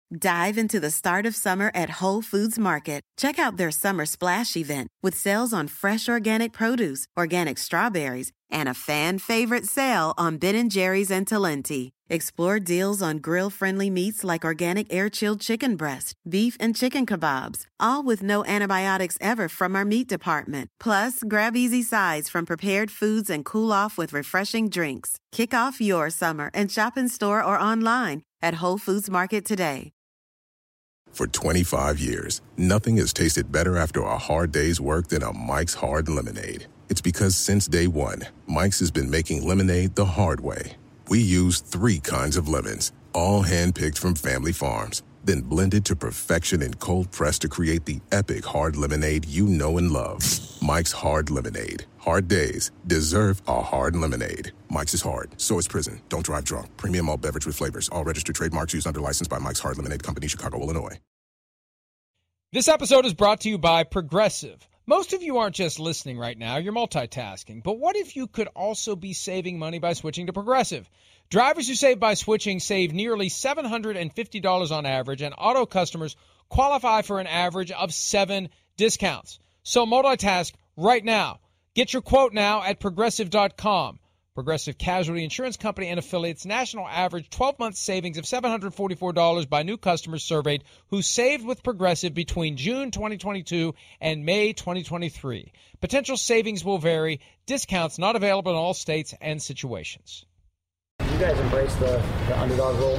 Dive into the start of summer at Whole Foods Market. Check out their Summer Splash event with sales on fresh organic produce, organic strawberries, and a fan-favorite sale on Ben & Jerry's and Talenti. Explore deals on grill-friendly meats like organic air-chilled chicken breast, beef, and chicken kebabs, all with no antibiotics ever from our meat department. Plus, grab easy sides from prepared foods and cool off with refreshing drinks. Kick off your summer and shop in store or online at Whole Foods Market today. For 25 years, nothing has tasted better after a hard day's work than a Mike's Hard Lemonade. It's because since day one, Mike's has been making lemonade the hard way. We use 3 kinds of lemons, all hand-picked from family farms, then blended to perfection in cold press to create the epic hard lemonade you know and love. Mike's Hard Lemonade. Hard days deserve a hard lemonade. Mike's is hard, so is prison. Don't drive drunk. Premium malt beverage with flavors. All registered trademarks used under license by Mike's Hard Lemonade Company, Chicago, Illinois. This episode is brought to you by Progressive. Most of you aren't just listening right now, you're multitasking. But what if you could also be saving money by switching to Progressive? Drivers who save by switching save nearly $750 on average, and auto customers qualify for an average of 7 discounts. So multitask right now. Get your quote now at Progressive.com. Progressive Casualty Insurance Company and affiliates national average 12-month savings of $744 by new customers surveyed who saved with Progressive between June 2022 and May 2023. Potential savings will vary. Discounts not available in all states and situations. Do you guys embrace the underdog role?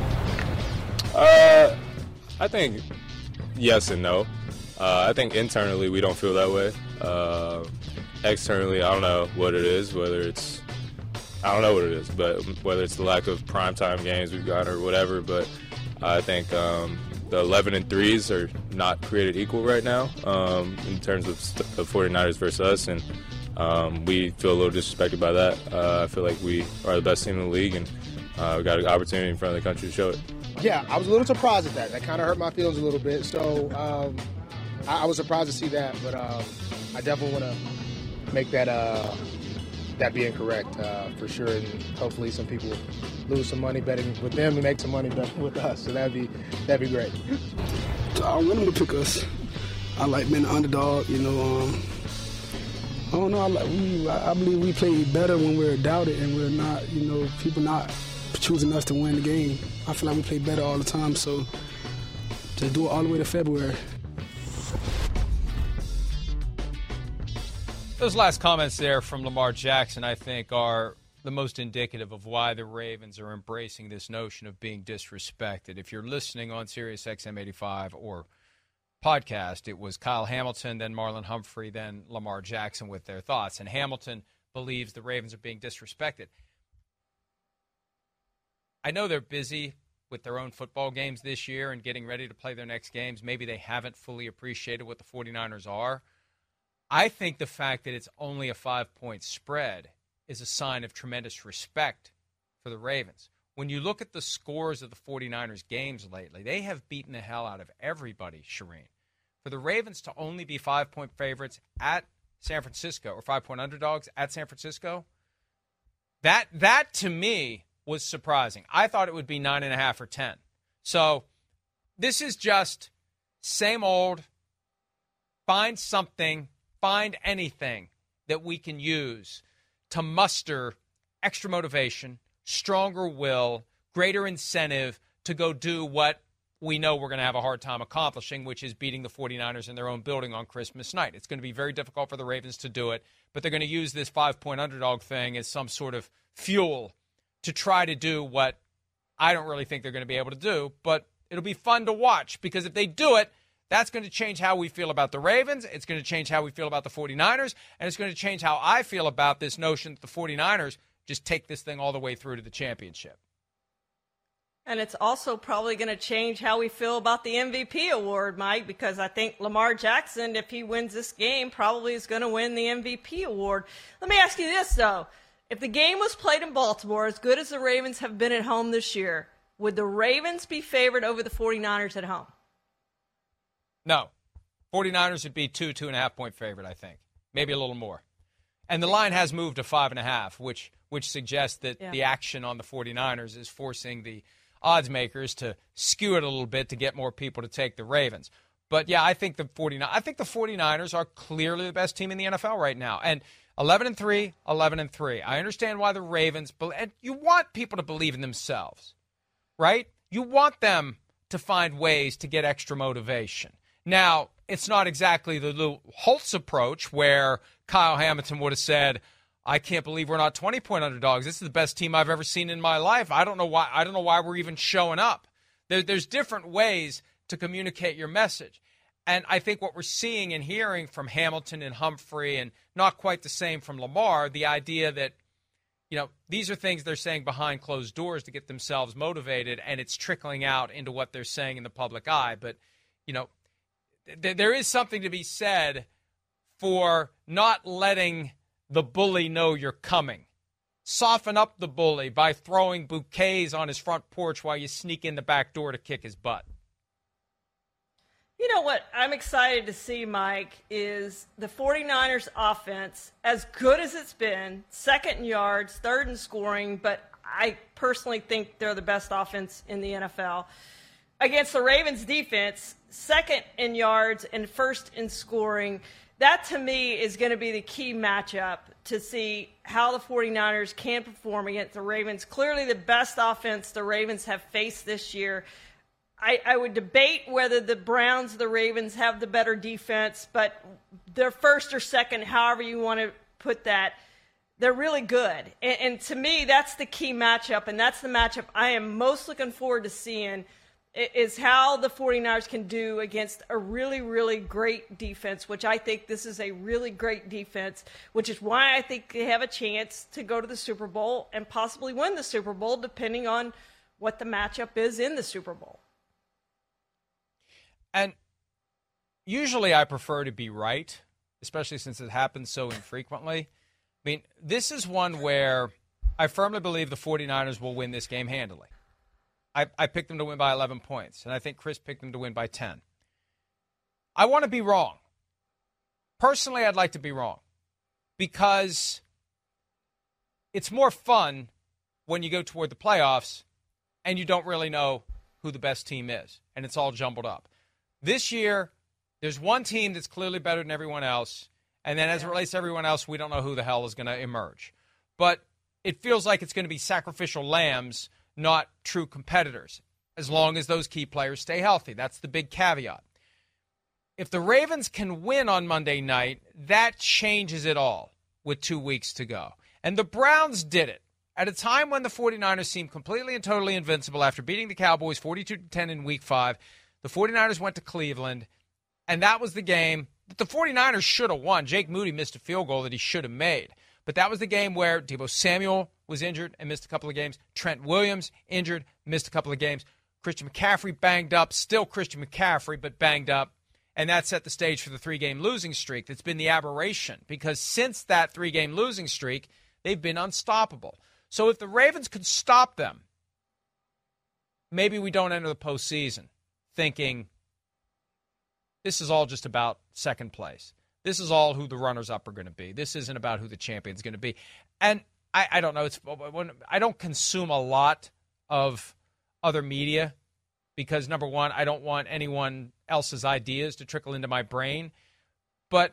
I think yes and no. I think internally we don't feel that way. Externally, I don't know what it is, but whether it's the lack of primetime games we've got or whatever, but I think the 11-3s are not created equal right now in terms of the 49ers versus us, and we feel a little disrespected by that. I feel like we are the best team in the league, and we got an opportunity in front of the country to show it. Yeah, I was a little surprised at that. That kind of hurt my feelings a little bit, so I was surprised to see that, but I definitely want to make that be incorrect for sure, and hopefully some people lose some money betting with them and make some money betting with us. So that'd be great. I want them to pick us. I like being the underdog. You know, I don't know. I believe we play better when we're doubted and we're not. You know, people not choosing us to win the game. I feel like we play better all the time. So just do it all the way to February. Those last comments there from Lamar Jackson, I think, are the most indicative of why the Ravens are embracing this notion of being disrespected. If you're listening on Sirius XM 85 or podcast, it was Kyle Hamilton, then Marlon Humphrey, then Lamar Jackson with their thoughts. And Hamilton believes the Ravens are being disrespected. I know they're busy with their own football games this year and getting ready to play their next games. Maybe they haven't fully appreciated what the 49ers are. I think the fact that it's only a 5-point spread is a sign of tremendous respect for the Ravens. When you look at the scores of the 49ers games lately, they have beaten the hell out of everybody, Shireen. For the Ravens to only be 5-point favorites at San Francisco, or 5-point underdogs at San Francisco, that to me was surprising. I thought it would be 9.5 or 10. So this is just same old, find something, find anything that we can use to muster extra motivation, stronger will, greater incentive to go do what we know we're going to have a hard time accomplishing, which is beating the 49ers in their own building on Christmas night. It's going to be very difficult for the Ravens to do it, but they're going to use this 5-point underdog thing as some sort of fuel to try to do what I don't really think they're going to be able to do, but it'll be fun to watch because if they do it, that's going to change how we feel about the Ravens. It's going to change how we feel about the 49ers, and it's going to change how I feel about this notion that the 49ers just take this thing all the way through to the championship. And it's also probably going to change how we feel about the MVP award, Mike, because I think Lamar Jackson, if he wins this game, probably is going to win the MVP award. Let me ask you this, though. If the game was played in Baltimore, as good as the Ravens have been at home this year, would the Ravens be favored over the 49ers at home? No. 49ers would be 2.5-point favorite, I think. Maybe a little more. And the line has moved to 5.5, which suggests that the action on the 49ers is forcing the odds makers to skew it a little bit to get more people to take the Ravens. But, yeah, I think the 49ers are clearly the best team in the NFL right now. And 11-3, 11-3. I understand why the Ravens – and you want people to believe in themselves, right? You want them to find ways to get extra motivation. Now, it's not exactly the Lou Holtz approach where Kyle Hamilton would have said, I can't believe we're not 20-point underdogs. This is the best team I've ever seen in my life. I don't know why we're even showing up. There's different ways to communicate your message. And I think what we're seeing and hearing from Hamilton and Humphrey, and not quite the same from Lamar, the idea that, these are things they're saying behind closed doors to get themselves motivated, and it's trickling out into what they're saying in the public eye. But, there is something to be said for not letting the bully know you're coming. Soften up the bully by throwing bouquets on his front porch while you sneak in the back door to kick his butt. You know what I'm excited to see, Mike, is the 49ers offense, as good as it's been, second in yards, third in scoring, but I personally think they're the best offense in the NFL. Against the Ravens defense, second in yards and first in scoring. That, to me, is going to be the key matchup to see how the 49ers can perform against the Ravens. Clearly the best offense the Ravens have faced this year. I would debate whether the Browns or the Ravens have the better defense, but they're first or second, however you want to put that. They're really good. And to me, that's the key matchup, and that's the matchup I am most looking forward to seeing, is how the 49ers can do against a really, really great defense, which I think this is a really great defense, which is why I think they have a chance to go to the Super Bowl and possibly win the Super Bowl, depending on what the matchup is in the Super Bowl. And usually I prefer to be right, especially since it happens so infrequently. I mean, this is one where I firmly believe the 49ers will win this game handily. I picked them to win by 11 points, and I think Chris picked them to win by 10. I want to be wrong. Personally, I'd like to be wrong because it's more fun when you go toward the playoffs and you don't really know who the best team is, and it's all jumbled up. This year, there's one team that's clearly better than everyone else, and then as it relates to everyone else, we don't know who the hell is going to emerge. But it feels like it's going to be sacrificial lambs, not true competitors, as long as those key players stay healthy. That's the big caveat. If the Ravens can win on Monday night, that changes it all with 2 weeks to go. And the Browns did it at a time when the 49ers seemed completely and totally invincible after beating the Cowboys 42-10 in Week 5. The 49ers went to Cleveland, and that was the game that the 49ers should have won. Jake Moody missed a field goal that he should have made. But that was the game where Deebo Samuel was injured and missed a couple of games. Trent Williams injured, missed a couple of games. Christian McCaffrey banged up. Still Christian McCaffrey, but banged up. And that set the stage for the 3-game losing streak that's been the aberration. Because since that 3-game losing streak, they've been unstoppable. So if the Ravens could stop them, maybe we don't enter the postseason thinking this is all just about second place. This is all who the runners-up are going to be. This isn't about who the champion's going to be. And I don't know. I don't consume a lot of other media because, number one, I don't want anyone else's ideas to trickle into my brain. But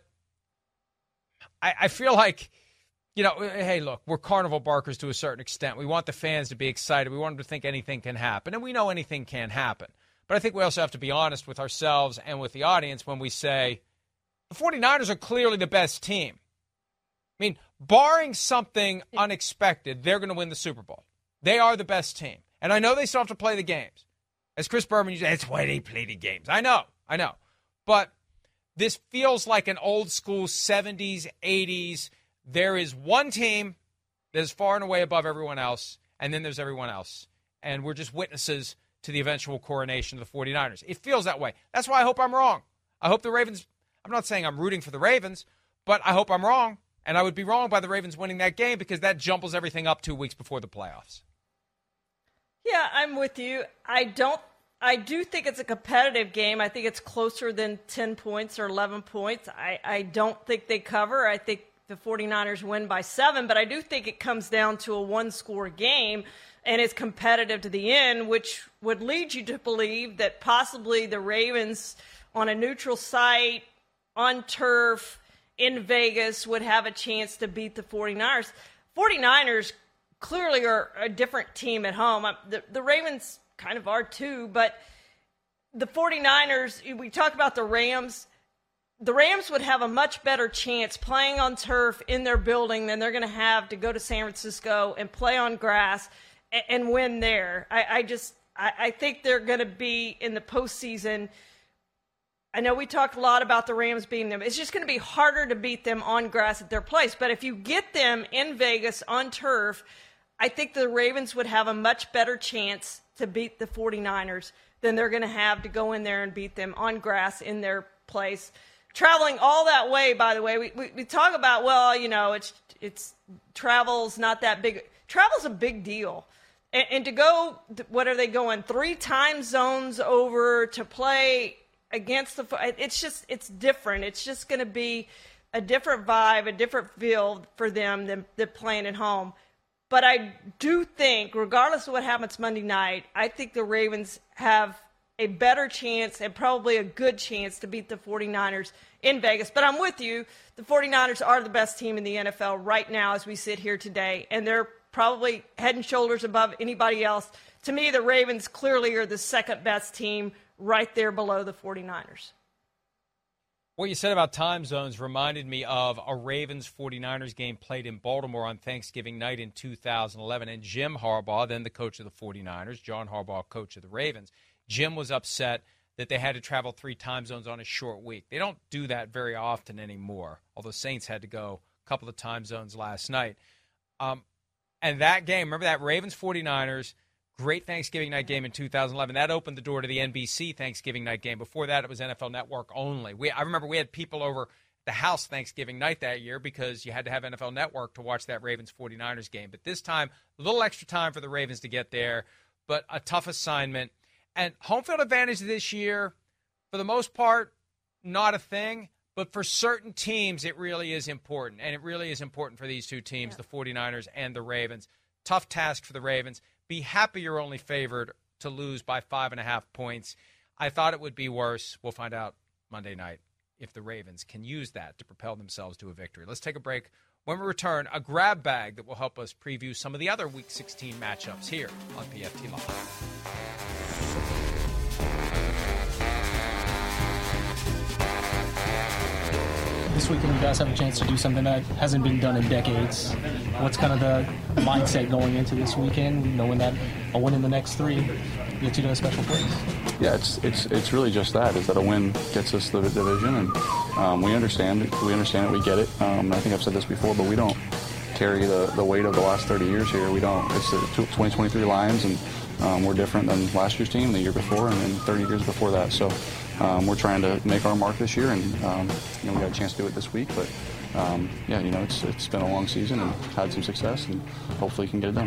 I feel like, hey, look, we're carnival barkers to a certain extent. We want the fans to be excited. We want them to think anything can happen. And we know anything can happen. But I think we also have to be honest with ourselves and with the audience when we say the 49ers are clearly the best team. I mean, barring something unexpected, they're going to win the Super Bowl. They are the best team. And I know they still have to play the games. As Chris Berman used to say, it's why they play the games. I know. But this feels like an old school 70s, 80s. There is one team that is far and away above everyone else, and then there's everyone else. And we're just witnesses to the eventual coronation of the 49ers. It feels that way. That's why I hope I'm wrong. I hope the Ravens, I'm not saying I'm rooting for the Ravens, but I hope I'm wrong. And I would be wrong by the Ravens winning that game because that jumbles everything up 2 weeks before the playoffs. Yeah, I'm with you. I do think it's a competitive game. I think it's closer than 10 points or 11 points. I don't think they cover. I think the the 49ers win by 7, but I do think it comes down to a one-score game, and it's competitive to the end, which would lead you to believe that possibly the Ravens on a neutral site, on turf, in Vegas, would have a chance to beat the 49ers. 49ers clearly are a different team at home. The Ravens kind of are too, but the 49ers, we talk about the Rams would have a much better chance playing on turf in their building than they're going to have to go to San Francisco and play on grass and win there. I think they're going to be in the postseason. I know we talked a lot about the Rams beating them. It's just going to be harder to beat them on grass at their place. But if you get them in Vegas on turf, I think the Ravens would have a much better chance to beat the 49ers than they're going to have to go in there and beat them on grass in their place. Traveling all that way, by the way, we talk about, well, you know, it's travel's not that big. Travel's a big deal. And to go, what are they going, 3 time zones over to play against it's different. It's just going to be a different vibe, a different feel for them than playing at home. But I do think, regardless of what happens Monday night, I think the Ravens have a better chance and probably a good chance to beat the 49ers in Vegas. But I'm with you. The 49ers are the best team in the NFL right now as we sit here today, and they're probably head and shoulders above anybody else. To me, the Ravens clearly are the second best team right there below the 49ers. What you said about time zones reminded me of a Ravens-49ers game played in Baltimore on Thanksgiving night in 2011. And Jim Harbaugh, then the coach of the 49ers, John Harbaugh, coach of the Ravens, Jim was upset that they had to travel 3 time zones on a short week. They don't do that very often anymore, although Saints had to go a couple of time zones last night. And that game, remember that Ravens-49ers, great Thanksgiving night game in 2011. That opened the door to the NBC Thanksgiving night game. Before that, it was NFL Network only. I remember we had people over the house Thanksgiving night that year because you had to have NFL Network to watch that Ravens-49ers game. But this time, a little extra time for the Ravens to get there, but a tough assignment. And home field advantage this year, for the most part, not a thing. But for certain teams, it really is important. And it really is important for these two teams, the 49ers and the Ravens. Tough task for the Ravens. Be happy you're only favored to lose by 5.5 points. I thought it would be worse. We'll find out Monday night if the Ravens can use that to propel themselves to a victory. Let's take a break. When we return, a grab bag that will help us preview some of the other Week 16 matchups here on PFT Live. This weekend, you guys have a chance to do something that hasn't been done in decades. What's kind of the mindset going into this weekend, knowing that a win in the next 3 gets you to a special place? Yeah, it's really just that, is that a win gets us the division, and we understand it, we get it. I think I've said this before, but we don't carry the weight of the last 30 years here. We don't. It's the 2023 Lions, and we're different than last year's team, the year before, and then 30 years before that. So we're trying to make our mark this year, and we got a chance to do it this week. But it's been a long season and had some success, and hopefully can get it done.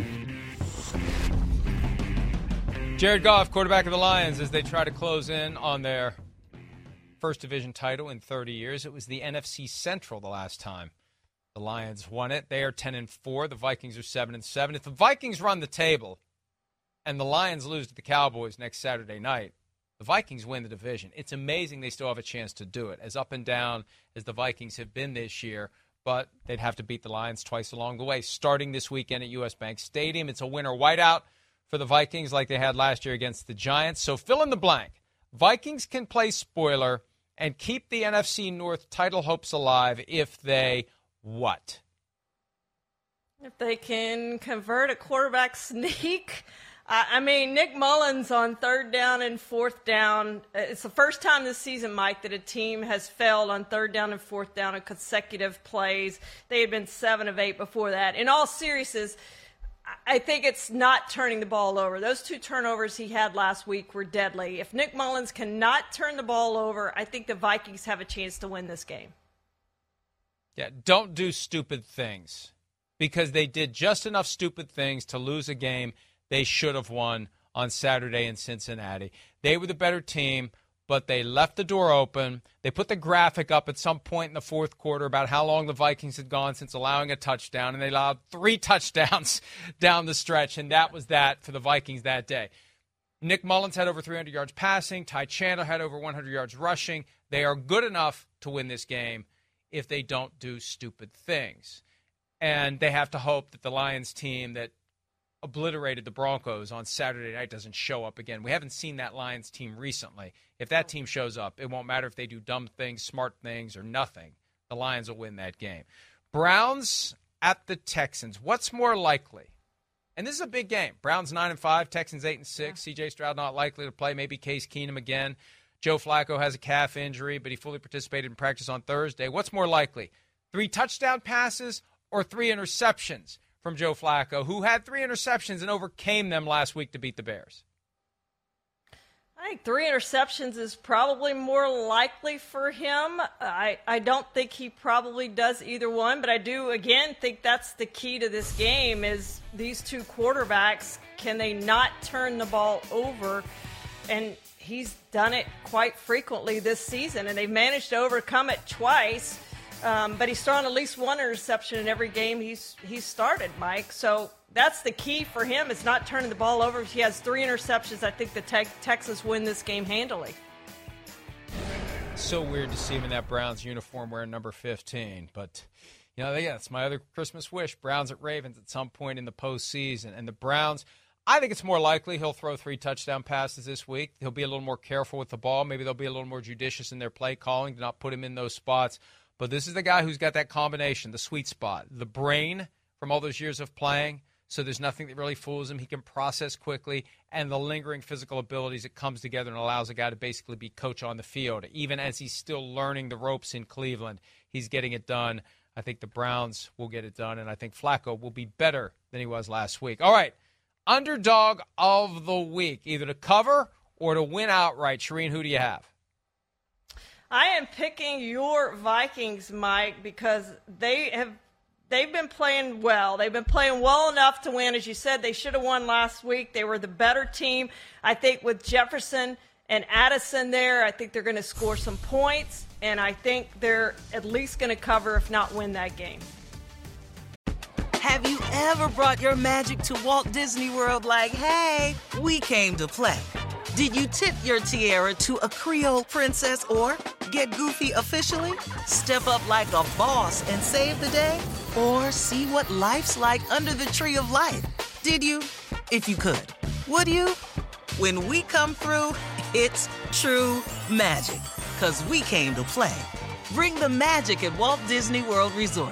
Jared Goff, quarterback of the Lions, as they try to close in on their first division title in 30 years. It was the NFC Central the last time the Lions won it. They are 10-4. The Vikings are 7-7. If the Vikings run the table and the Lions lose to the Cowboys next Saturday night, the Vikings win the division. It's amazing they still have a chance to do it, as up and down as the Vikings have been this year. But they'd have to beat the Lions twice along the way, starting this weekend at U.S. Bank Stadium. It's a winner whiteout for the Vikings like they had last year against the Giants. So fill in the blank. Vikings can play spoiler and keep the NFC North title hopes alive if they what? If they can convert a quarterback sneak. Nick Mullins on 3rd down and 4th down. It's the first time this season, Mike, that a team has failed on 3rd down and 4th down in consecutive plays. They had been 7 of 8 before that. In all seriousness, I think it's not turning the ball over. Those 2 turnovers he had last week were deadly. If Nick Mullins cannot turn the ball over, I think the Vikings have a chance to win this game. Yeah, don't do stupid things, because they did just enough stupid things to lose a game they should have won on Saturday in Cincinnati. They were the better team, but they left the door open. They put the graphic up at some point in the fourth quarter about how long the Vikings had gone since allowing a touchdown, and they allowed 3 touchdowns down the stretch, and that was that for the Vikings that day. Nick Mullins had over 300 yards passing. Ty Chandler had over 100 yards rushing. They are good enough to win this game if they don't do stupid things. And they have to hope that the Lions team that obliterated the Broncos on Saturday night doesn't show up again. We haven't seen that Lions team recently. If that team shows up, it won't matter if they do dumb things, smart things, or nothing. The Lions will win that game. Browns at the Texans. What's more likely? And this is a big game. Browns 9-5, Texans 8-6. C.J. Stroud not likely to play. Maybe Case Keenum again. Joe Flacco has a calf injury, but he fully participated in practice on Thursday. What's more likely? 3 touchdown passes or 3 interceptions from Joe Flacco, who had 3 interceptions and overcame them last week to beat the Bears? I think 3 interceptions is probably more likely for him. I don't think he probably does either one, but I do, again, think that's the key to this game is these 2 quarterbacks, can they not turn the ball over? And he's done it quite frequently this season, and they've managed to overcome it twice. But he's thrown at least 1 interception in every game he's started, Mike. So that's the key for him is not turning the ball over. If he has 3 interceptions, I think the Texans win this game handily. So weird to see him in that Browns uniform wearing number 15. But, that's my other Christmas wish. Browns at Ravens at some point in the postseason. And the Browns, I think it's more likely he'll throw 3 touchdown passes this week. He'll be a little more careful with the ball. Maybe they'll be a little more judicious in their play calling to not put him in those spots. But this is the guy who's got that combination, the sweet spot, the brain from all those years of playing, so there's nothing that really fools him. He can process quickly, and the lingering physical abilities that comes together and allows a guy to basically be coach on the field. Even as he's still learning the ropes in Cleveland, he's getting it done. I think the Browns will get it done, and I think Flacco will be better than he was last week. All right, underdog of the week, either to cover or to win outright. Shireen, who do you have? I am picking your Vikings, Mike, because they've been playing well. They've been playing well enough to win. As you said, they should have won last week. They were the better team. I think with Jefferson and Addison there, I think they're going to score some points, and I think they're at least going to cover, if not win that game. Have you ever brought your magic to Walt Disney World like, hey, we came to play? Did you tip your tiara to a Creole princess or get goofy officially? Step up like a boss and save the day? Or see what life's like under the tree of life? Did you? If you could. Would you? When we come through, it's true magic. 'Cause we came to play. Bring the magic at Walt Disney World Resort.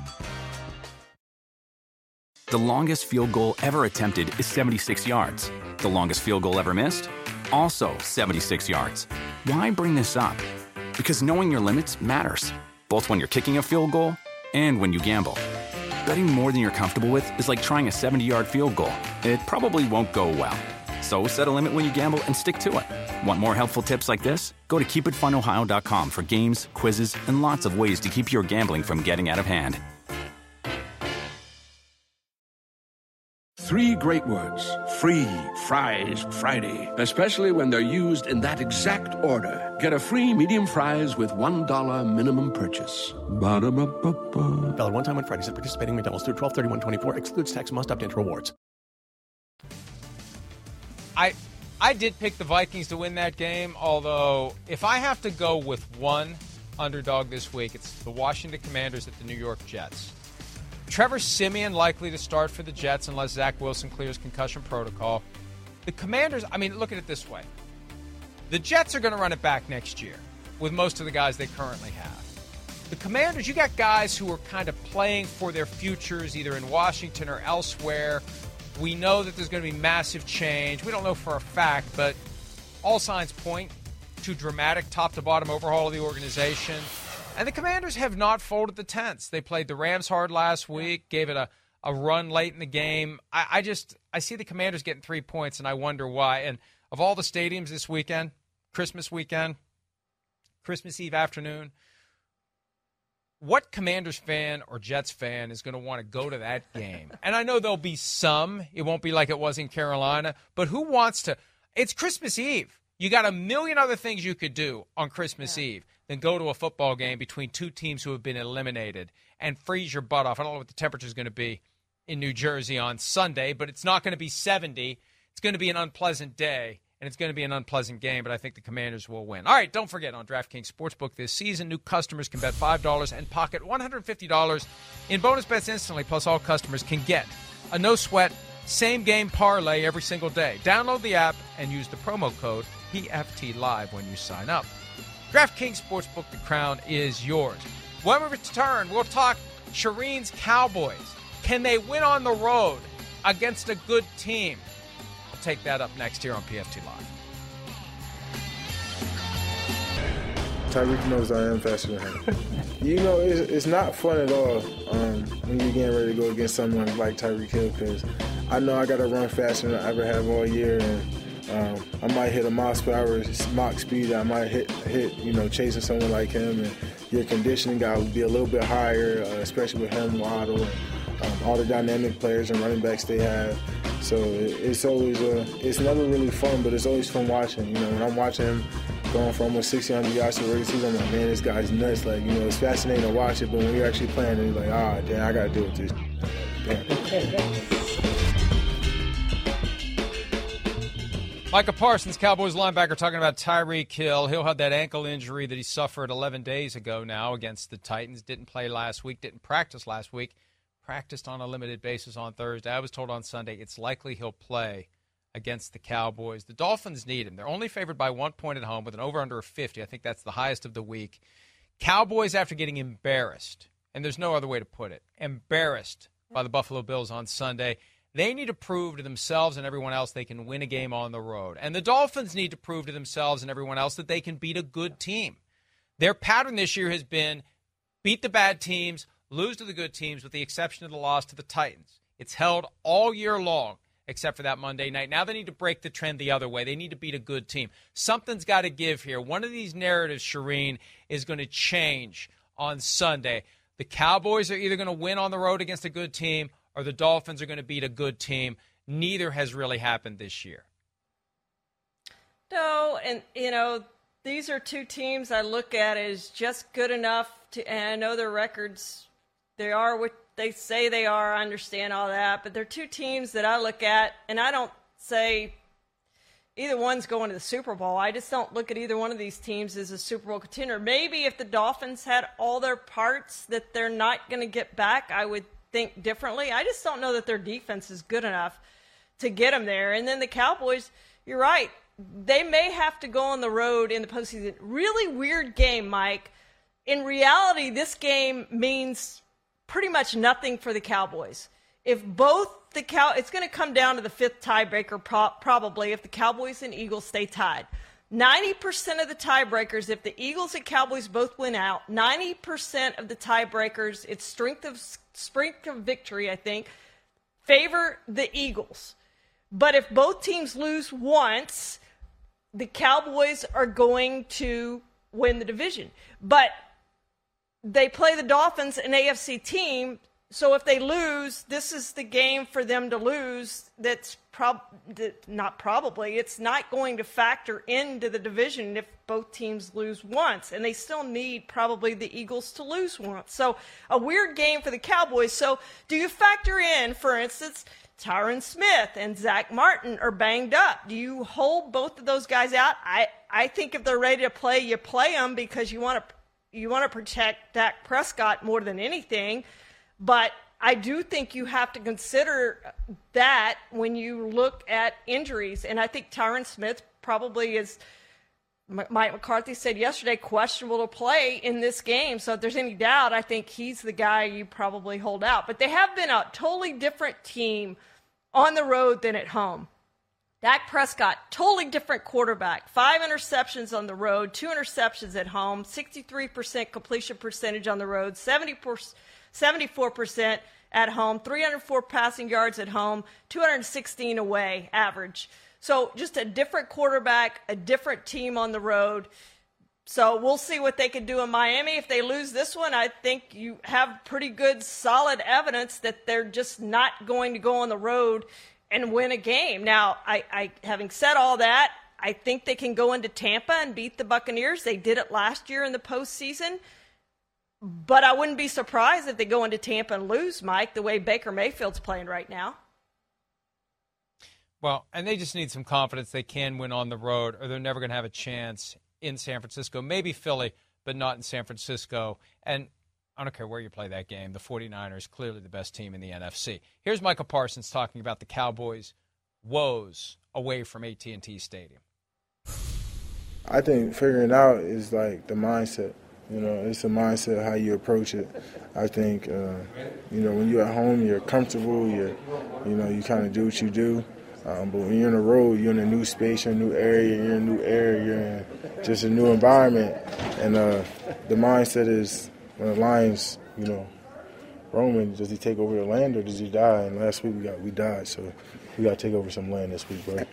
The longest field goal ever attempted is 76 yards. The longest field goal ever missed? Also 76 yards. Why bring this up? Because knowing your limits matters, both when you're kicking a field goal and when you gamble. Betting more than you're comfortable with is like trying a 70-yard field goal. It probably won't go well. So set a limit when you gamble and stick to it. Want more helpful tips like this? Go to keepitfunohio.com for games, quizzes, and lots of ways to keep your gambling from getting out of hand. 3 great words. Free Fries Friday. Especially when they're used in that exact order. Get a free medium fries with $1 minimum purchase. Ba-da-ba-ba-ba. Valid one time on Fridays at participating McDonald's through 12/31/24. Excludes tax, must opt into rewards. I did pick the Vikings to win that game, although if I have to go with one underdog this week, it's the Washington Commanders at the New York Jets. Trevor Siemian likely to start for the Jets unless Zach Wilson clears concussion protocol. The Commanders, look at it this way. The Jets are going to run it back next year with most of the guys they currently have. The Commanders, you got guys who are kind of playing for their futures either in Washington or elsewhere. We know that there's going to be massive change. We don't know for a fact, but all signs point to dramatic top-to-bottom overhaul of the organization. And the Commanders have not folded the tents. They played the Rams hard last week, gave it a run late in the game. I see the Commanders getting 3 points, and I wonder why. And of all the stadiums this weekend, Christmas weekend, Christmas Eve afternoon, what Commanders fan or Jets fan is going to want to go to that game? And I know there'll be some. It won't be like it was in Carolina. But who wants to? It's Christmas Eve. You got a million other things you could do on Christmas Eve than go to a football game between two teams who have been eliminated and freeze your butt off. I don't know what the temperature is going to be in New Jersey on Sunday, but it's not going to be 70. It's going to be an unpleasant day, and it's going to be an unpleasant game, but I think the Commanders will win. All right, don't forget, on DraftKings Sportsbook this season, new customers can bet $5 and pocket $150 in bonus bets instantly, plus all customers can get a no-sweat, same-game parlay every single day. Download the app and use the promo code PFTLive when you sign up. DraftKings Sportsbook, the crown is yours. When we return, we'll talk Shireen's Cowboys. Can they win on the road against a good team? We'll take that up next here on PFT Live. Tyreek knows I am faster than him. It's not fun at all when you're getting ready to go against someone like Tyreek Hill, because I know I got to run faster than I ever have all year, and I might hit a mile per hour Mach speed. I might hit chasing someone like him, and your conditioning got to be a little bit higher, especially with him, Waddle, and all the dynamic players and running backs they have. So it's always it's never really fun, but it's always fun watching. When I'm watching him going for almost 600 yards to regular season, I'm like, man, this guy's nuts. Like, it's fascinating to watch it, but when you're actually playing, you're like, damn, I got to deal with this. Damn. Micah Parsons, Cowboys linebacker, talking about Tyreek Hill. He'll have that ankle injury that he suffered 11 days ago now against the Titans. Didn't play last week, didn't practice last week. Practiced on a limited basis on Thursday. I was told on Sunday it's likely he'll play against the Cowboys. The Dolphins need him. They're only favored by 1 point at home with an over-under of 50. I think that's the highest of the week. Cowboys, after getting embarrassed, and there's no other way to put it, embarrassed by the Buffalo Bills on Sunday, they need to prove to themselves and everyone else they can win a game on the road. And the Dolphins need to prove to themselves and everyone else that they can beat a good team. Their pattern this year has been beat the bad teams, lose to the good teams, with the exception of the loss to the Titans. It's held all year long, except for that Monday night. Now they need to break the trend the other way. They need to beat a good team. Something's got to give here. One of these narratives, Shireen, is going to change on Sunday. The Cowboys are either going to win on the road against a good team, or the Dolphins are going to beat a good team. Neither has really happened this year. No, and, these are two teams I look at as just good enough to, and I know their records, they are what they say they are. I understand all that, but they're two teams that I look at, and I don't say either one's going to the Super Bowl. I just don't look at either one of these teams as a Super Bowl contender. Maybe if the Dolphins had all their parts that they're not going to get back, I would think differently. I just don't know that their defense is good enough to get them there. And then the Cowboys, you're right, they may have to go on the road in the postseason. Really weird game, Mike. In reality, this game means pretty much nothing for the Cowboys. If both it's going to come down to the fifth tiebreaker probably if the Cowboys and Eagles stay tied. 90% of the tiebreakers, if the Eagles and Cowboys both win out, 90% of the tiebreakers, it's strength of victory, I think, favor the Eagles. But if both teams lose once, the Cowboys are going to win the division. But they play the Dolphins, an AFC team, so if they lose, this is the game for them to lose. That's not probably. It's not going to factor into the division if both teams lose once. And they still need probably the Eagles to lose once. So a weird game for the Cowboys. So do you factor in, for instance, Tyron Smith and Zach Martin are banged up? Do you hold both of those guys out? I think if they're ready to play, you play them because you want to protect Dak Prescott more than anything. But I do think you have to consider that when you look at injuries. And I think Tyron Smith probably is, Mike McCarthy said yesterday, questionable to play in this game. So if there's any doubt, I think he's the guy you probably hold out. But they have been a totally different team on the road than at home. Dak Prescott, totally different quarterback. 5 interceptions on the road, 2 interceptions at home, 63% completion percentage on the road, 74% at home, 304 passing yards at home, 216 away average. So just a different quarterback, a different team on the road. So we'll see what they can do in Miami. If they lose this one, I think you have pretty good, solid evidence that they're just not going to go on the road and win a game. Now, I having said all that, I think they can go into Tampa and beat the Buccaneers. They did it last year in the postseason. But I wouldn't be surprised if they go into Tampa and lose, Mike, the way Baker Mayfield's playing right now. Well, and they just need some confidence they can win on the road, or they're never going to have a chance in San Francisco. Maybe Philly, but not in San Francisco. And I don't care where you play that game. The 49ers, clearly the best team in the NFC. Here's Micah Parsons talking about the Cowboys' woes away from AT&T Stadium. I think figuring out is like the mindset. You know, it's a mindset how you approach it. I think, when you're at home, you're comfortable. You kind of do what you do. But when you're on the road, you're in a new space, you're in a new area, you're in a new area, you're in just a new environment. And the mindset is when the Lions, Roman, does he take over the land or does he die? And last week we died, so we got to take over some land this week, bro.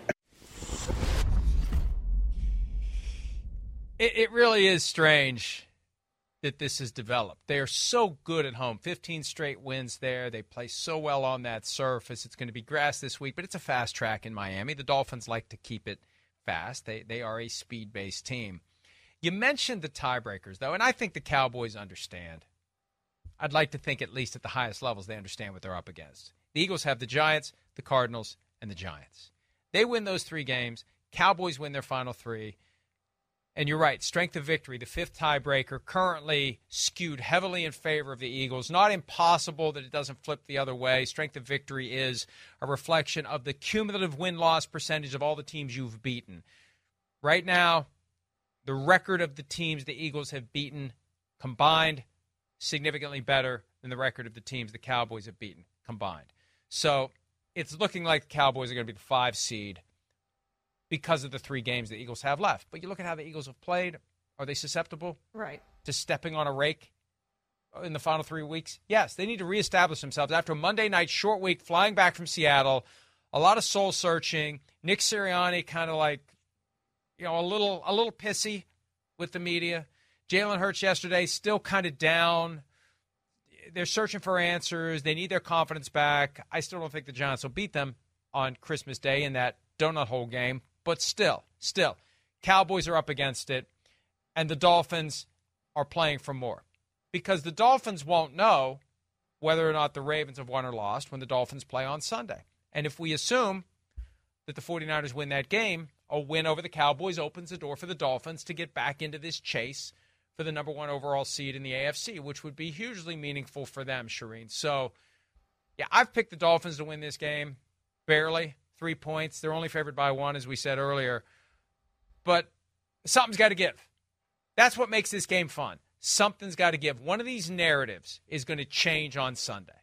It really is strange that this has developed. They are so good at home. 15 straight wins there. They play so well on that surface. It's going to be grass this week, but it's a fast track in Miami. The Dolphins like to keep it fast. They are a speed-based team. You mentioned the tiebreakers, though, and I think the Cowboys understand. I'd like to think at least at the highest levels they understand what they're up against. The Eagles have the Giants, the Cardinals, and the Giants. They win those 3 games. Cowboys win their final 3. And you're right, strength of victory, the 5th tiebreaker, currently skewed heavily in favor of the Eagles. Not impossible that it doesn't flip the other way. Strength of victory is a reflection of the cumulative win-loss percentage of all the teams you've beaten. Right now, the record of the teams the Eagles have beaten combined, significantly better than the record of the teams the Cowboys have beaten combined. So it's looking like the Cowboys are going to be the 5 seed. Because of the 3 games the Eagles have left. But you look at how the Eagles have played. Are they susceptible to stepping on a rake in the final 3 weeks? Yes, they need to reestablish themselves. After a Monday night short week, flying back from Seattle, a lot of soul-searching. Nick Sirianni kind of like, a little pissy with the media. Jalen Hurts yesterday still kind of down. They're searching for answers. They need their confidence back. I still don't think the Giants will beat them on Christmas Day in that donut hole game. But still, Cowboys are up against it, and the Dolphins are playing for more. Because the Dolphins won't know whether or not the Ravens have won or lost when the Dolphins play on Sunday. And if we assume that the 49ers win that game, a win over the Cowboys opens the door for the Dolphins to get back into this chase for the number 1 overall seed in the AFC, which would be hugely meaningful for them, Shireen. So, yeah, I've picked the Dolphins to win this game, barely. 3 points. They're only favored by 1, as we said earlier. But something's got to give. That's what makes this game fun. Something's got to give. One of these narratives is going to change on Sunday.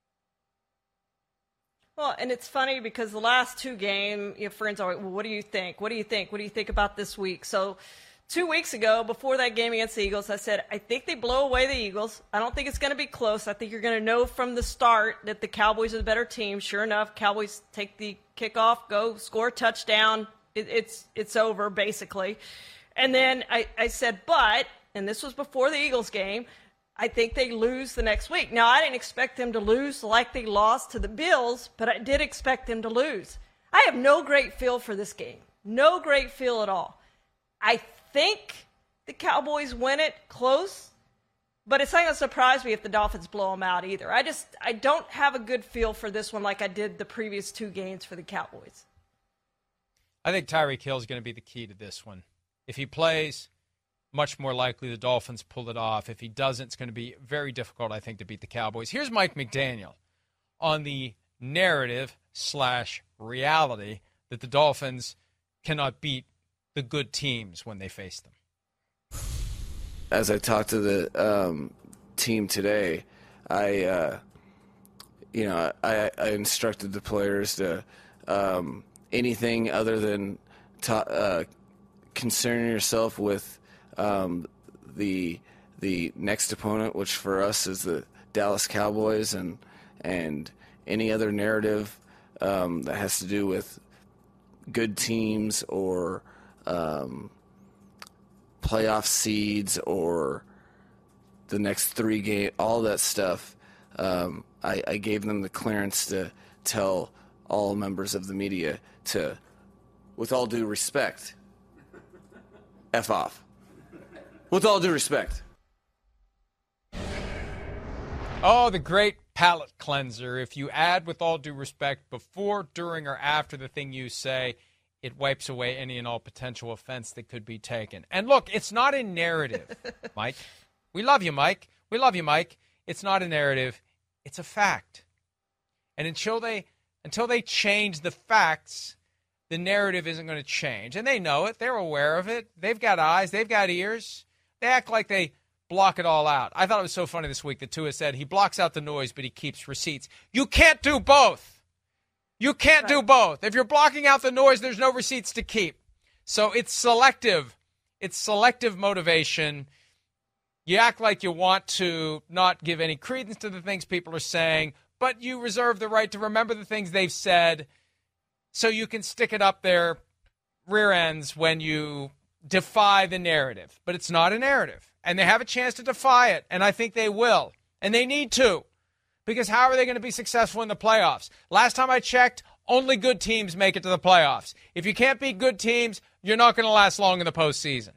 Well, and it's funny because the last 2 games, your friends are like, well, what do you think? What do you think? What do you think about this week? So 2 weeks ago, before that game against the Eagles, I said, I think they blow away the Eagles. I don't think it's going to be close. I think you're going to know from the start that the Cowboys are the better team. Sure enough, Cowboys take the kickoff, go score a touchdown. It's over, basically. And then I said, and this was before the Eagles game, I think they lose the next week. Now, I didn't expect them to lose like they lost to the Bills, but I did expect them to lose. I have no great feel for this game. No great feel at all. I think the Cowboys win it close, but it's not going to surprise me if the Dolphins blow them out either. I don't have a good feel for this one like I did the previous 2 games for the Cowboys. I think Tyreek Hill is going to be the key to this one. If he plays, much more likely the Dolphins pull it off. If he doesn't, it's going to be very difficult, I think, to beat the Cowboys. Here's Mike McDaniel on the narrative/reality that the Dolphins cannot beat the good teams when they face them. As I talked to the team today, I instructed the players to anything other than concern yourself with the next opponent, which for us is the Dallas Cowboys, and any other narrative that has to do with good teams or playoff seeds or the next 3 games, all that stuff. I gave them the clearance to tell all members of the media to with all due respect, F off. With all due respect. Oh, the great palate cleanser. If you add with all due respect before, during, or after the thing you say, it wipes away any and all potential offense that could be taken. And look, it's not a narrative, Mike. We love you, Mike. We love you, Mike. It's not a narrative. It's a fact. And until they change the facts, the narrative isn't going to change. And they know it. They're aware of it. They've got eyes. They've got ears. They act like they block it all out. I thought it was so funny this week that Tua said he blocks out the noise, but he keeps receipts. You can't do both. You can't do both. If you're blocking out the noise, there's no receipts to keep. So it's selective. It's selective motivation. You act like you want to not give any credence to the things people are saying, but you reserve the right to remember the things they've said so you can stick it up their rear ends when you defy the narrative. But it's not a narrative, and they have a chance to defy it, and I think they will, and they need to, because how are they going to be successful in the playoffs? Last time I checked, only good teams make it to the playoffs. If you can't beat good teams, you're not going to last long in the postseason.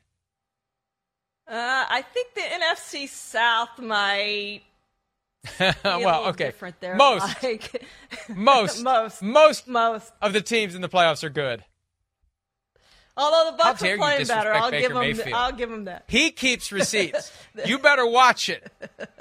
I think the NFC South might well, okay. Different there. Most of the teams in the playoffs are good. Although the Bucs are playing disrespect better, Baker I'll give them that. He keeps receipts. You better watch it.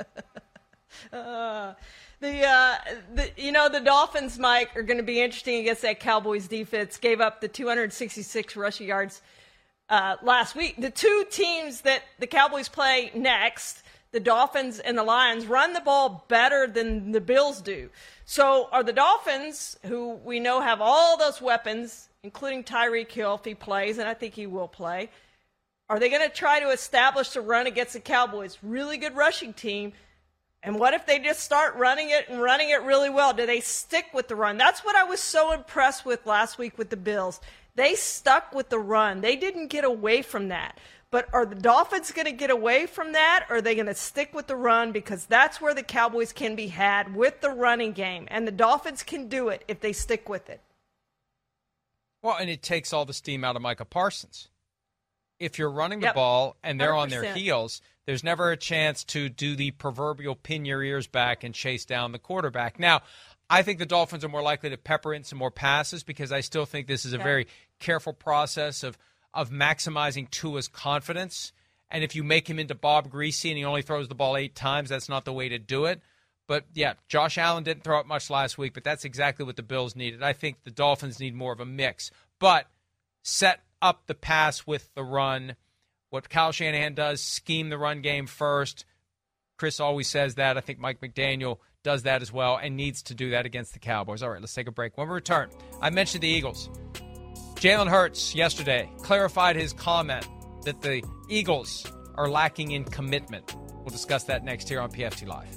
The Dolphins, Mike, are going to be interesting against that Cowboys defense. Gave up the 266 rushing yards last week. The two teams that the Cowboys play next, the Dolphins and the Lions, run the ball better than the Bills do. So are the Dolphins, who we know have all those weapons, including Tyreek Hill if he plays, and I think he will play, are they going to try to establish a run against the Cowboys? Really good rushing team. And what if they just start running it and running it really well? Do they stick with the run? That's what I was so impressed with last week with the Bills. They stuck with the run. They didn't get away from that. But are the Dolphins going to get away from that, or are they going to stick with the run? Because that's where the Cowboys can be had, with the running game. And the Dolphins can do it if they stick with it. Well, and it takes all the steam out of Micah Parsons. If you're running the ball and they're 100%. On their heels, there's never a chance to do the proverbial pin your ears back and chase down the quarterback. Now, I think the Dolphins are more likely to pepper in some more passes because I still think this is a very careful process of maximizing Tua's confidence. And if you make him into Bob Greasy and he only throws the ball 8 times, that's not the way to do it. But, yeah, Josh Allen didn't throw it much last week, but that's exactly what the Bills needed. I think the Dolphins need more of a mix. But set up the pass with the run. What Kyle Shanahan does, scheme the run game first. Chris always says that. I think Mike McDaniel does that as well and needs to do that against the Cowboys. All right, let's take a break. When we return, I mentioned the Eagles. Jalen Hurts yesterday clarified his comment that the Eagles are lacking in commitment. We'll discuss that next here on PFT Live.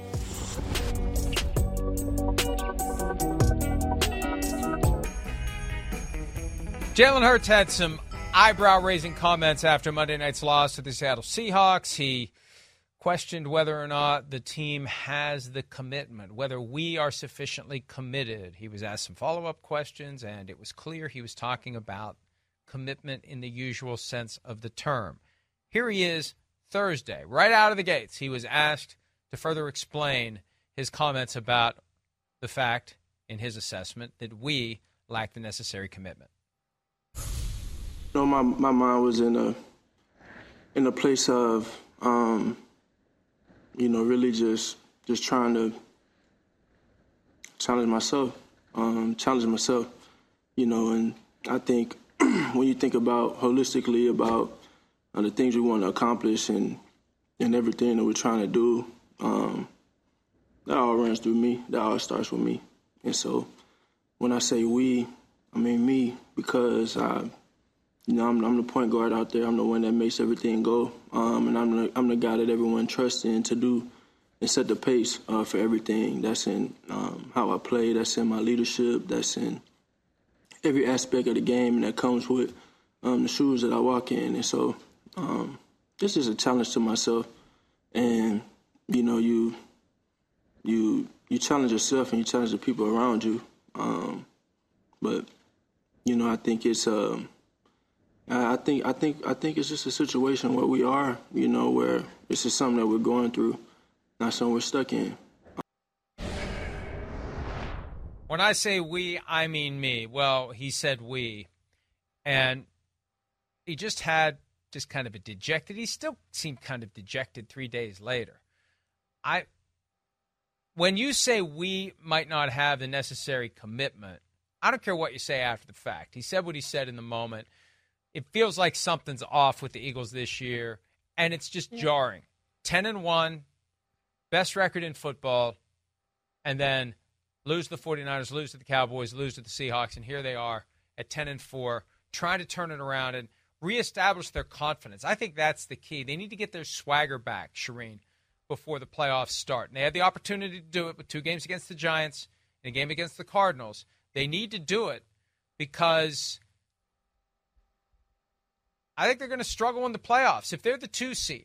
Jalen Hurts had some eyebrow-raising comments after Monday night's loss to the Seattle Seahawks. He questioned whether or not the team has the commitment, whether we are sufficiently committed. He was asked some follow-up questions, and it was clear he was talking about commitment in the usual sense of the term. Here he is Thursday, right out of the gates. He was asked to further explain his comments about the fact, in his assessment, that we lack the necessary commitment. You know, my mind was in a place of, really just trying to challenge myself, and I think when you think about holistically about the things we want to accomplish and everything that we're trying to do, that all runs through me. That all starts with me. And so when I say we, I mean me, because I'm the point guard out there. I'm the one that makes everything go, and I'm the guy that everyone trusts in to do and set the pace for everything. That's in how I play. That's in my leadership. That's in every aspect of the game, and that comes with the shoes that I walk in. And so this is a challenge to myself. And you challenge yourself and you challenge the people around you. But I think it's I think it's just a situation where we are, where it's just something that we're going through, not something we're stuck in. When I say we, I mean me. Well, he said we, and he just had kind of a dejected. He still seemed kind of dejected 3 days later. When you say we might not have the necessary commitment, I don't care what you say after the fact. He said what he said in the moment. It feels like something's off with the Eagles this year, and it's just jarring. 10-1, best record in football, and then lose to the 49ers, lose to the Cowboys, lose to the Seahawks, and here they are at 10-4, trying to turn it around and reestablish their confidence. I think that's the key. They need to get their swagger back, Shireen, before the playoffs start. And they had the opportunity to do it with 2 games against the Giants and a game against the Cardinals. They need to do it because I think they're going to struggle in the playoffs. If they're the 2 seed,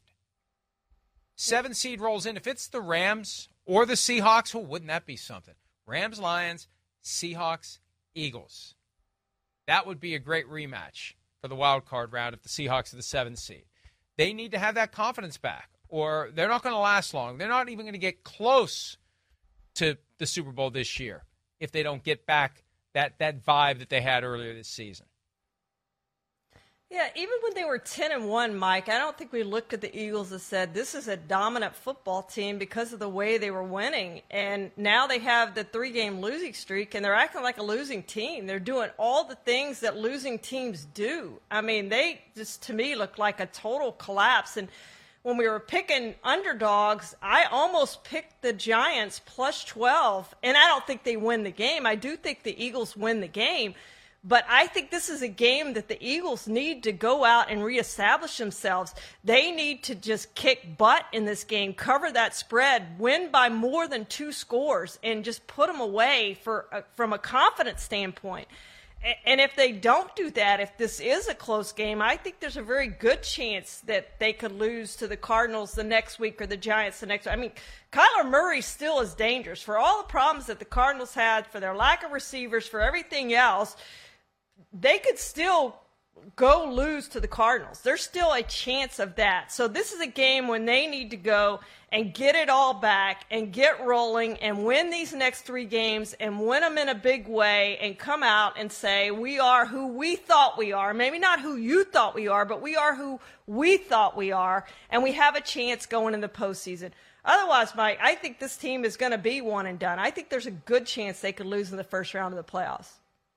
7 seed rolls in. If it's the Rams or the Seahawks, well, wouldn't that be something? Rams, Lions, Seahawks, Eagles. That would be a great rematch for the wild card round if the Seahawks are the 7th seed. They need to have that confidence back, or they're not going to last long. They're not even going to get close to the Super Bowl this year if they don't get back that vibe that they had earlier this season. Yeah, even when they were 10-1, Mike, I don't think we looked at the Eagles and said this is a dominant football team because of the way they were winning. And now they have the 3-game losing streak, and they're acting like a losing team. They're doing all the things that losing teams do. I mean, they just, to me, look like a total collapse. And when we were picking underdogs, I almost picked the Giants plus 12, and I don't think they win the game. I do think the Eagles win the game. But I think this is a game that the Eagles need to go out and reestablish themselves. They need to just kick butt in this game, cover that spread, win by more than 2 scores, and just put them away from a confidence standpoint. And if they don't do that, if this is a close game, I think there's a very good chance that they could lose to the Cardinals the next week or the Giants the next week. I mean, Kyler Murray still is dangerous. For all the problems that the Cardinals had, for their lack of receivers, for everything else, they could still go lose to the Cardinals. There's still a chance of that. So this is a game when they need to go and get it all back and get rolling and win these next 3 games and win them in a big way and come out and say, we are who we thought we are. Maybe not who you thought we are, but we are who we thought we are, and we have a chance going in the postseason. Otherwise, Mike, I think this team is going to be one and done. I think there's a good chance they could lose in the first round of the playoffs.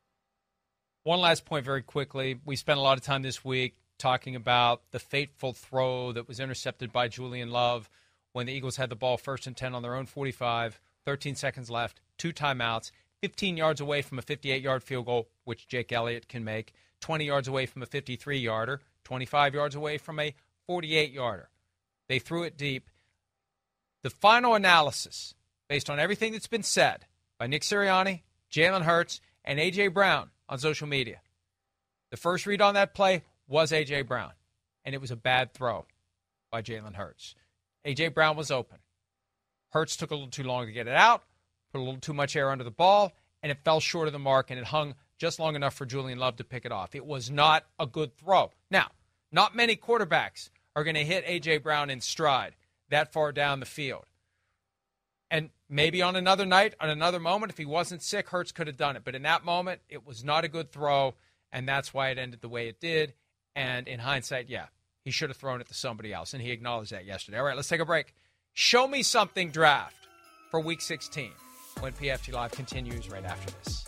One last point very quickly. We spent a lot of time this week talking about the fateful throw that was intercepted by Julian Love when the Eagles had the ball 1st and 10 on their own 45, 13 seconds left, 2 timeouts, 15 yards away from a 58-yard field goal, which Jake Elliott can make, 20 yards away from a 53-yarder, 25 yards away from a 48-yarder. They threw it deep. The final analysis, based on everything that's been said by Nick Sirianni, Jalen Hurts, and A.J. Brown on social media, the first read on that play was A.J. Brown, and it was a bad throw by Jalen Hurts. A.J. Brown was open. Hurts took a little too long to get it out, put a little too much air under the ball, and it fell short of the mark, and it hung just long enough for Julian Love to pick it off. It was not a good throw. Now, not many quarterbacks are going to hit A.J. Brown in stride that far down the field. And maybe on another night, on another moment, if he wasn't sick, Hurts could have done it. But in that moment, it was not a good throw, and that's why it ended the way it did. And in hindsight, yeah, he should have thrown it to somebody else, and he acknowledged that yesterday. All right, let's take a break. Show me something draft for Week 16 when PFT Live continues right after this.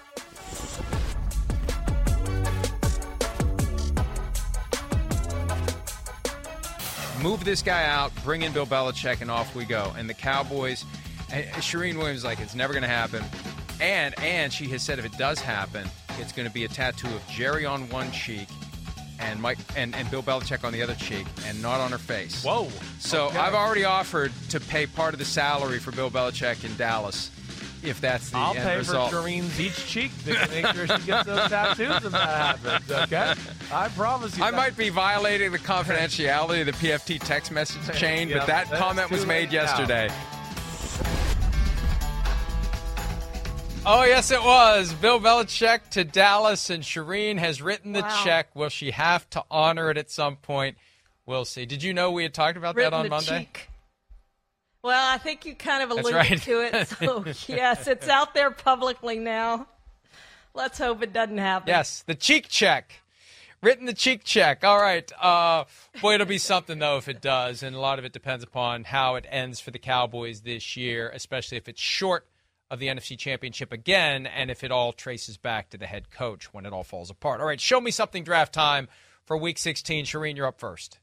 Move this guy out, bring in Bill Belichick, and off we go. And the Cowboys, and Shireen Williams is like, it's never going to happen. And she has said if it does happen, it's going to be a tattoo of Jerry on one cheek and Mike and Bill Belichick on the other cheek, and not on her face. Whoa. So okay. I've already offered to pay part of the salary for Bill Belichick in Dallas, if that's the end result. I'll pay for Shireen's each cheek to make sure she gets those tattoos if that happens, okay? I promise you. I might be violating the confidentiality of the PFT text message chain, but that comment was made yesterday. Oh, yes, it was. Bill Belichick to Dallas, and Shireen has written the check. Will she have to honor it at some point? We'll see. Did you know we had talked about that on Monday? Cheek. Well, I think you kind of alluded to it. So, yes, it's out there publicly now. Let's hope it doesn't happen. Yes, the cheek check. Written the cheek check. All right. Boy, it'll be something, though, if it does. And a lot of it depends upon how it ends for the Cowboys this year, especially if it's short of the NFC Championship again and if it all traces back to the head coach when it all falls apart. All right, show me something draft time for Week 16. Shireen, you're up first.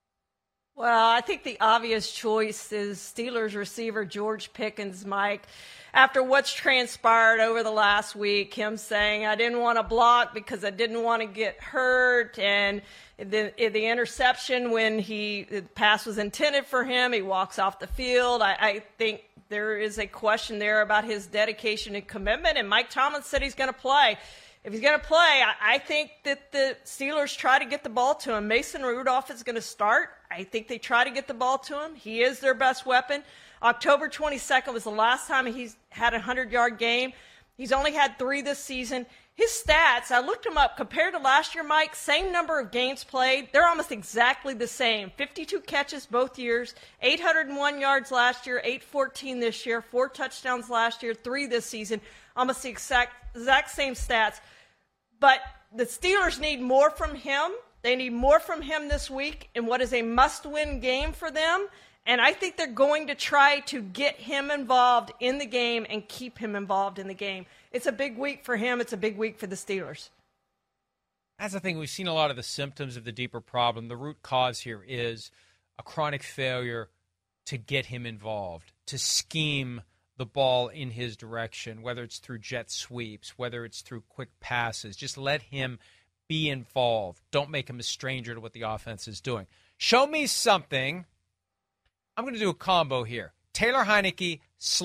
Well, I think the obvious choice is Steelers receiver George Pickens, Mike. After what's transpired over the last week, him saying, I didn't want to block because I didn't want to get hurt, and the interception when the pass was intended for him, he walks off the field. I think there is a question there about his dedication and commitment, and Mike Tomlin said he's going to play. If he's going to play, I think that the Steelers try to get the ball to him. Mason Rudolph is going to start. I think they try to get the ball to him. He is their best weapon. October 22nd was the last time he's had a 100-yard game. He's only had 3 this season. His stats, I looked him up, compared to last year, Mike, same number of games played. They're almost exactly the same. 52 catches both years, 801 yards last year, 814 this year, 4 touchdowns last year, 3 this season. Almost the exact same stats. But the Steelers need more from him. They need more from him this week in what is a must-win game for them. And I think they're going to try to get him involved in the game and keep him involved in the game. It's a big week for him. It's a big week for the Steelers. That's the thing. We've seen a lot of the symptoms of the deeper problem. The root cause here is a chronic failure to get him involved, to scheme the ball in his direction, whether it's through jet sweeps, whether it's through quick passes. Just let him be involved. Don't make him a stranger to what the offense is doing. Show me something. I'm going to do a combo here. Taylor Heineke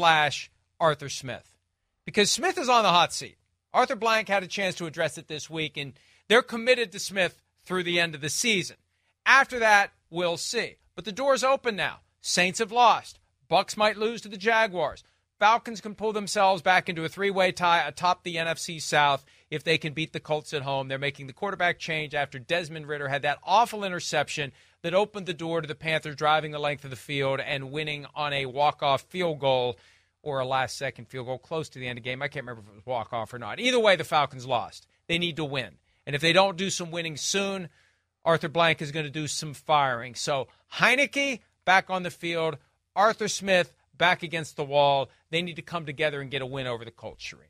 / Arthur Smith. Because Smith is on the hot seat. Arthur Blank had a chance to address it this week, and they're committed to Smith through the end of the season. After that, we'll see. But the door's open now. Saints have lost. Bucks might lose to the Jaguars. Falcons can pull themselves back into a 3-way tie atop the NFC South if they can beat the Colts at home. They're making the quarterback change after Desmond Ridder had that awful interception that opened the door to the Panthers driving the length of the field and winning on a walk-off field goal or a last-second field goal close to the end of the game. I can't remember if it was walk-off or not. Either way, the Falcons lost. They need to win. And if they don't do some winning soon, Arthur Blank is going to do some firing. So Heineke back on the field, Arthur Smith back against the wall. They need to come together and get a win over the Colts, Shireen.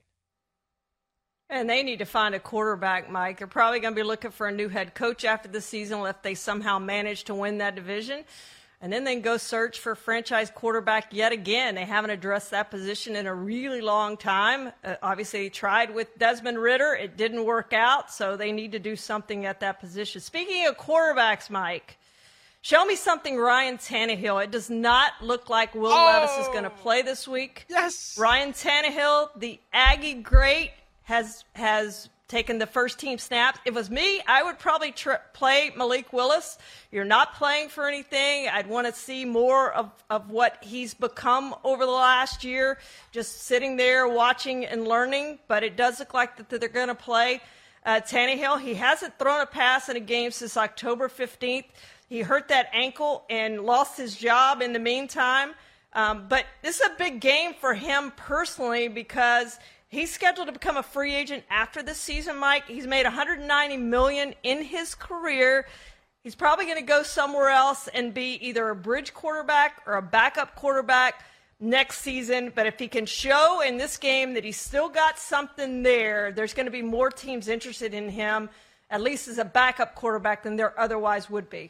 And they need to find a quarterback, Mike. They're probably going to be looking for a new head coach after the season if they somehow manage to win that division. And then they can go search for a franchise quarterback yet again. They haven't addressed that position in a really long time. Obviously, they tried with Desmond Ridder. It didn't work out, so they need to do something at that position. Speaking of quarterbacks, Mike, show me something Ryan Tannehill. It does not look like Will Levis is going to play this week. Yes. Ryan Tannehill, the Aggie great, has taken the first team snaps. If it was me, I would probably play Malik Willis. You're not playing for anything. I'd want to see more of what he's become over the last year, just sitting there watching and learning. But it does look like that they're going to play Tannehill. He hasn't thrown a pass in a game since October 15th. He hurt that ankle and lost his job in the meantime. But this is a big game for him personally because he's scheduled to become a free agent after this season, Mike. He's made $190 million in his career. He's probably going to go somewhere else and be either a bridge quarterback or a backup quarterback next season. But if he can show in this game that he's still got something there, there's going to be more teams interested in him, at least as a backup quarterback, than there otherwise would be.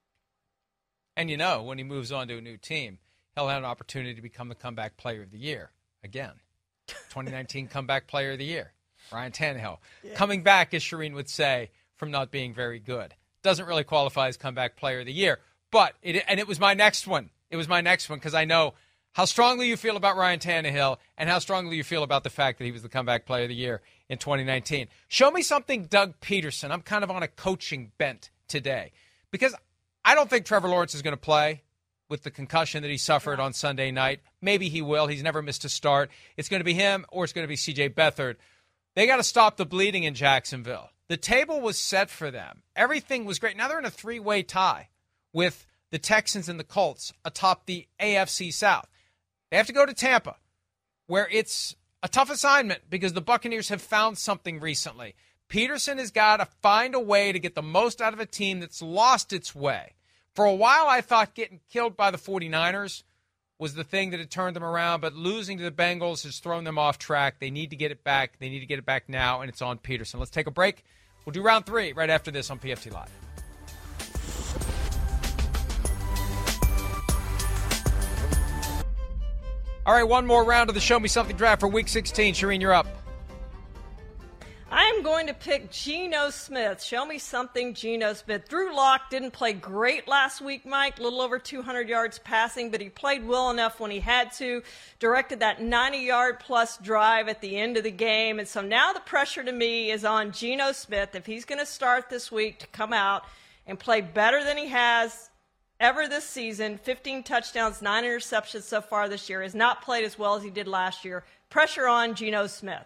And you know, when he moves on to a new team, he'll have an opportunity to become the comeback player of the year again. 2019 comeback player of the year, Ryan Tannehill. Yeah. Coming back, as Shireen would say, from not being very good. Doesn't really qualify as comeback player of the year. But, it was my next one. It was my next one because I know how strongly you feel about Ryan Tannehill and how strongly you feel about the fact that he was the comeback player of the year in 2019. Show me something Doug Peterson. I'm kind of on a coaching bent today because I don't think Trevor Lawrence is going to play. with the concussion that he suffered on Sunday night. Maybe he will. He's never missed a start. It's going to be him or it's going to be C.J. Beathard. They got to stop the bleeding in Jacksonville. The table was set for them. Everything was great. Now they're in a three-way tie with the Texans and the Colts atop the AFC South. They have to go to Tampa, where it's a tough assignment because the Buccaneers have found something recently. Peterson has got to find a way to get the most out of a team that's lost its way. For a while, I thought getting killed by the 49ers was the thing that had turned them around, but losing to the Bengals has thrown them off track. They need to get it back. They need to get it back now, and it's on Peterson. Let's take a break. We'll do round 3 right after this on PFT Live. All right, one more round of the Show Me Something draft for Week 16. Shireen, you're up. I'm going to pick Geno Smith. Show me something, Geno Smith. Drew Lock didn't play great last week, Mike. A little over 200 yards passing, but he played well enough when he had to. Directed that 90-yard-plus drive at the end of the game. And so now the pressure to me is on Geno Smith, if he's going to start this week, to come out and play better than he has ever this season. 15 touchdowns, 9 interceptions so far this year. Has not played as well as he did last year. Pressure on Geno Smith.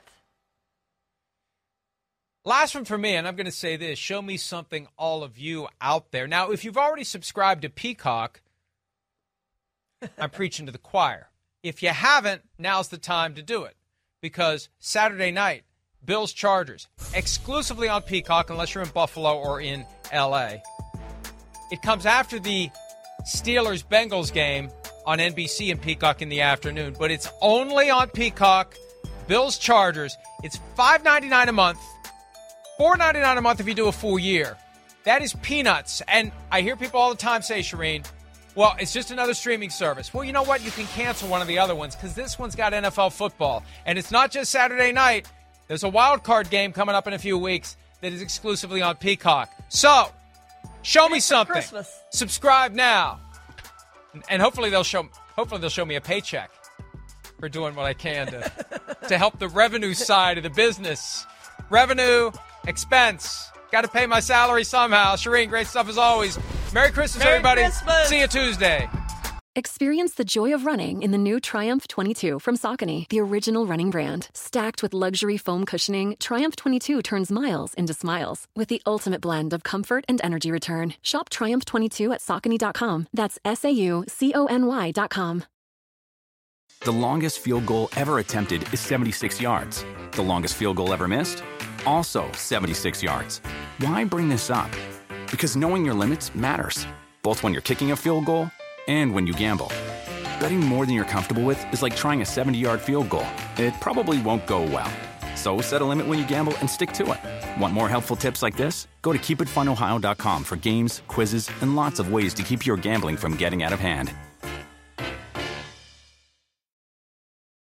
Last one for me, and I'm going to say this. Show me something, all of you out there. Now, if you've already subscribed to Peacock, I'm preaching to the choir. If you haven't, now's the time to do it. Because Saturday night, Bills-Chargers, exclusively on Peacock, unless you're in Buffalo or in L.A. It comes after the Steelers-Bengals game on NBC and Peacock in the afternoon. But it's only on Peacock, Bills-Chargers. It's $5.99 a month. $4.99 a month if you do a full year. That is peanuts. And I hear people all the time say, Shireen, well, it's just another streaming service. Well, you know what? You can cancel one of the other ones because this one's got NFL football. And it's not just Saturday night. There's a wild card game coming up in a few weeks that is exclusively on Peacock. So, show me something. Christmas. Subscribe now. And hopefully they'll show me a paycheck for doing what I can to help the revenue side of the business. Revenue, expense. Got to pay my salary somehow. Shireen, great stuff as always. Merry Christmas, everybody. Christmas. See you Tuesday. Experience the joy of running in the new Triumph 22 from Saucony, the original running brand. Stacked with luxury foam cushioning, Triumph 22 turns miles into smiles with the ultimate blend of comfort and energy return. Shop Triumph 22 at Saucony.com. That's SAUCONY.com. The longest field goal ever attempted is 76 yards. The longest field goal ever missed? Also 76 yards. Why bring this up? Because knowing your limits matters, both when you're kicking a field goal and when you gamble. Betting more than you're comfortable with is like trying a 70-yard field goal. It probably won't go well. So set a limit when you gamble and stick to it. Want more helpful tips like this? Go to keepitfunohio.com for games, quizzes, and lots of ways to keep your gambling from getting out of hand.